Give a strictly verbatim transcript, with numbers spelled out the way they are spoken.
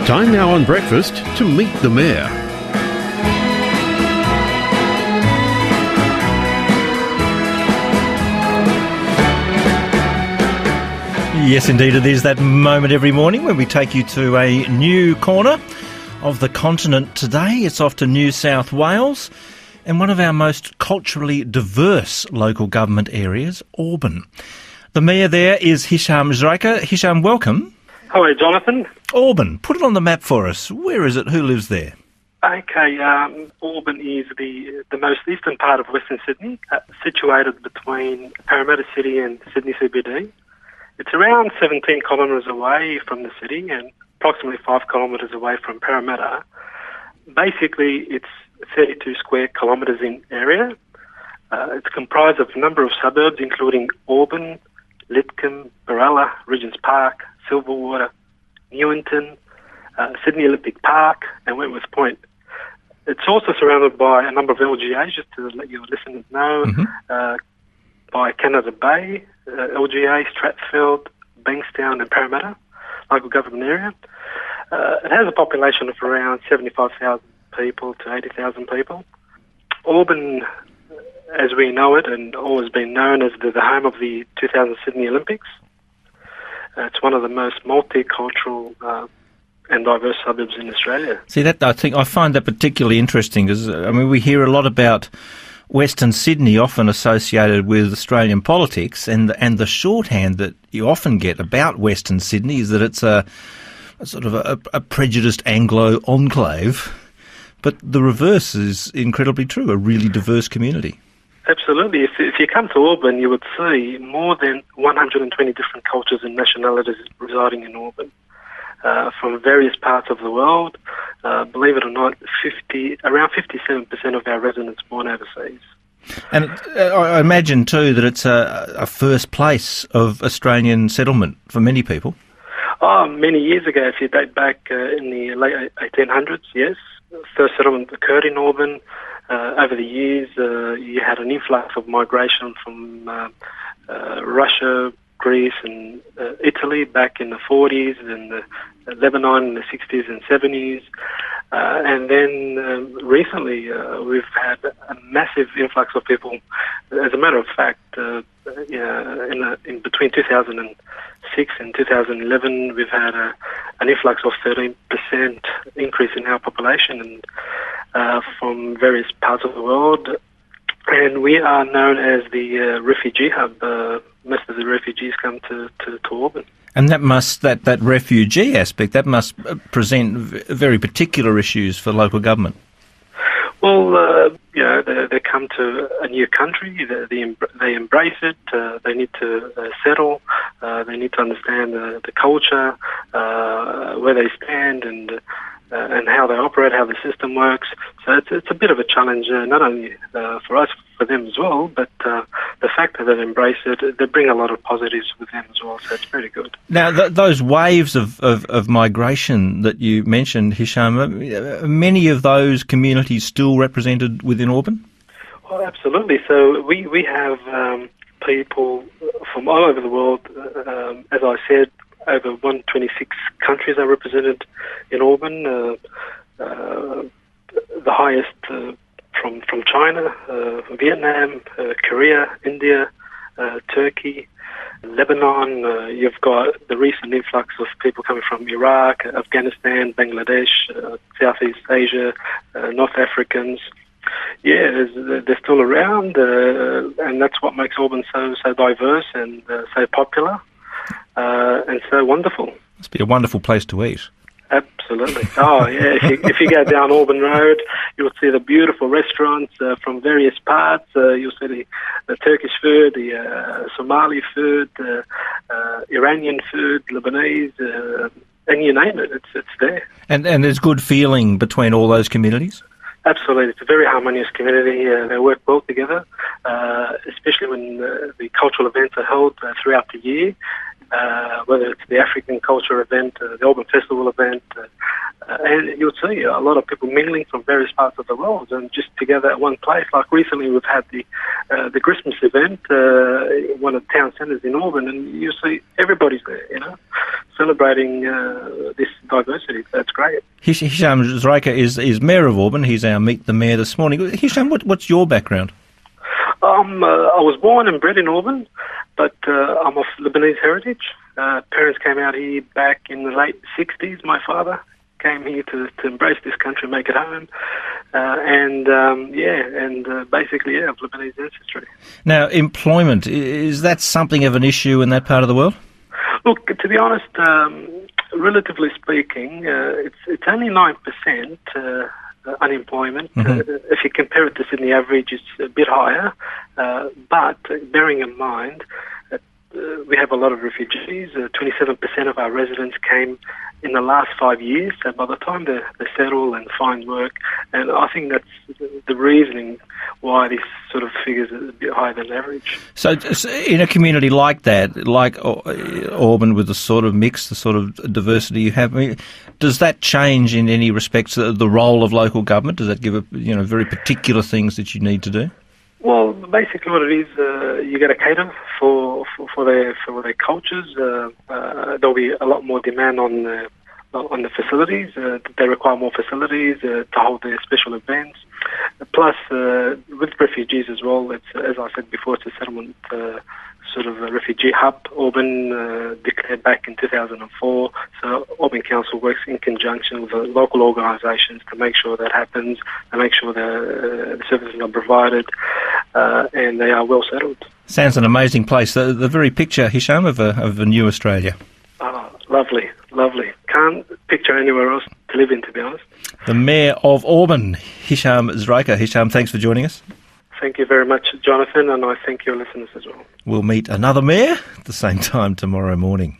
Time now on breakfast to meet the Mayor. Yes, indeed, it is that moment every morning when we take you to a new corner of the continent today. It's off to New South Wales and one of our most culturally diverse local government areas, Auburn. The Mayor there is Hisham Zreika. Hisham, welcome. Hello, Jonathan. Auburn, put it on the map for us. Where is it? Who lives there? Okay, um, Auburn is the the most eastern part of Western Sydney, uh, situated between Parramatta City and Sydney C B D. It's around seventeen kilometres away from the city and approximately five kilometres away from Parramatta. Basically, it's thirty-two square kilometres in area. Uh, it's comprised of a number of suburbs, including Auburn, Lidcombe, Barella, Regents Park, Silverwater, Newington, uh, Sydney Olympic Park, and Wentworth Point. It's also surrounded by a number of L G As, just to let your listeners know, mm-hmm. uh, by Canada Bay, uh, L G A, Stratfield, Bankstown and Parramatta, local government area. Uh, it has a population of around seventy-five thousand people to eighty thousand people. Auburn, as we know it, and always been known as the, the home of the two thousand Sydney Olympics. Uh, it's one of the most multicultural uh, and diverse suburbs in Australia. See, that I think I find that particularly interesting because, I mean, we hear a lot about Western Sydney often associated with Australian politics, and and the shorthand that you often get about Western Sydney is that it's a, a sort of a, a prejudiced Anglo enclave, but the reverse is incredibly true, a really diverse community. Absolutely. If, if you come to Auburn, you would see more than one hundred twenty different cultures and nationalities residing in Auburn, uh, from various parts of the world. Uh, believe it or not, fifty around fifty-seven percent of our residents born overseas. And uh, I imagine too that it's a, a first place of Australian settlement for many people. Oh, many years ago, if you date back uh, in the late eighteen hundreds, yes, first settlement occurred in Auburn. Uh, over the years, uh, you had an influx of migration from uh, uh, Russia, Greece and uh, Italy back in the forties, and the, uh, Lebanon in the sixties and seventies. Uh, and then um, recently uh, we've had a massive influx of people. As a matter of fact, uh, yeah, in, the, in between two thousand six and two thousand eleven, we've had a, an influx of thirteen percent increase in our population, and uh, from various parts of the world. And we are known as the uh, refugee hub. Uh, most of the refugees come to, to, to Auburn. And that must that, that refugee aspect, that must present very particular issues for local government. Well, uh, you know, they, they come to a new country, they, they, they embrace it, uh, they need to uh, settle, uh, they need to understand the, the culture, uh, where they stand and uh, and how they operate, how the system works. So it's, it's a bit of a challenge, uh, not only uh, for us, for them as well, but uh, the fact that they embrace it, they bring a lot of positives with them as well, so it's pretty good. Now, th- those waves of, of, of migration that you mentioned, Hisham, are many of those communities still represented within Auburn? Well, absolutely. So we, we have um, people from all over the world, uh, um, as I said, over one hundred twenty-six countries are represented in Auburn. Uh, uh, the highest uh, from from China, uh, Vietnam, uh, Korea, India, uh, Turkey, Lebanon. Uh, you've got the recent influx of people coming from Iraq, Afghanistan, Bangladesh, uh, Southeast Asia, uh, North Africans. Yeah, they're still around, uh, and that's what makes Auburn so so diverse and uh, so popular. Uh, and so wonderful. Must be a wonderful place to eat. Absolutely. Oh, yeah. If you, if you go down Auburn Road, you'll see the beautiful restaurants uh, from various parts. Uh, you'll see the, the Turkish food, the uh, Somali food, uh, uh, Iranian food, Lebanese, uh, and you name it, it's it's there. And and there's good feeling between all those communities? Absolutely. It's a very harmonious community. Uh, they work well together, uh, especially when uh, the cultural events are held uh, throughout the year. Uh, whether it's the African culture event, uh, the Auburn Festival event, uh, uh, and you'll see a lot of people mingling from various parts of the world and just together at one place. Like recently we've had the uh, the Christmas event, uh, one of the town centres in Auburn, and you see everybody's there, you know. celebrating uh, this diversity. That's great. Hish- Hisham Zreika is, is Mayor of Auburn. He's our Meet the Mayor this morning. Hisham, what, what's your background? Um, uh, I was born and bred in Auburn, but uh, I'm of Lebanese heritage. Uh, parents came out here back in the late sixties. My father came here to, to embrace this country, make it home, uh, and um, yeah, and uh, basically, yeah, of Lebanese ancestry. Now, employment, is that something of an issue in that part of the world? Look, to be honest, um, relatively speaking, uh, it's it's only nine percent uh, unemployment. Mm-hmm. Uh, if you compare it to Sydney average, it's a bit higher. Uh, but bearing in mind, uh, we have a lot of refugees. Uh, twenty-seven percent of our residents came in the last five years. So by the time they, they settle and find work, and I think that's the reasoning why this sort of figures are a bit higher than average. So in a community like that, like Auburn, with the sort of mix, the sort of diversity you have, I mean, does that change in any respects the role of local government? Does that give a, you know, very particular things that you need to do? Well, basically what it is, uh, you got to cater for, for, for their for their cultures. Uh, uh, there'll be a lot more demand on the, on the facilities. Uh, they require more facilities uh, to hold their special events. Plus, uh, with refugees as well, it's, as I said before, it's a settlement uh, sort of a refugee hub. Auburn uh, declared back in two thousand four. So Auburn Council works in conjunction with the local organisations to make sure that happens, to make sure the, uh, the services are provided uh, and they are well settled. Sounds an amazing place. The, the very picture, Hisham, of a, of a new Australia. Oh, lovely, lovely. Can't picture anywhere else to live in, to be honest. The Mayor of Auburn, Hisham Zreika. Hisham, thanks for joining us. Thank you very much, Jonathan, and I thank your listeners as well. We'll meet another mayor at the same time tomorrow morning.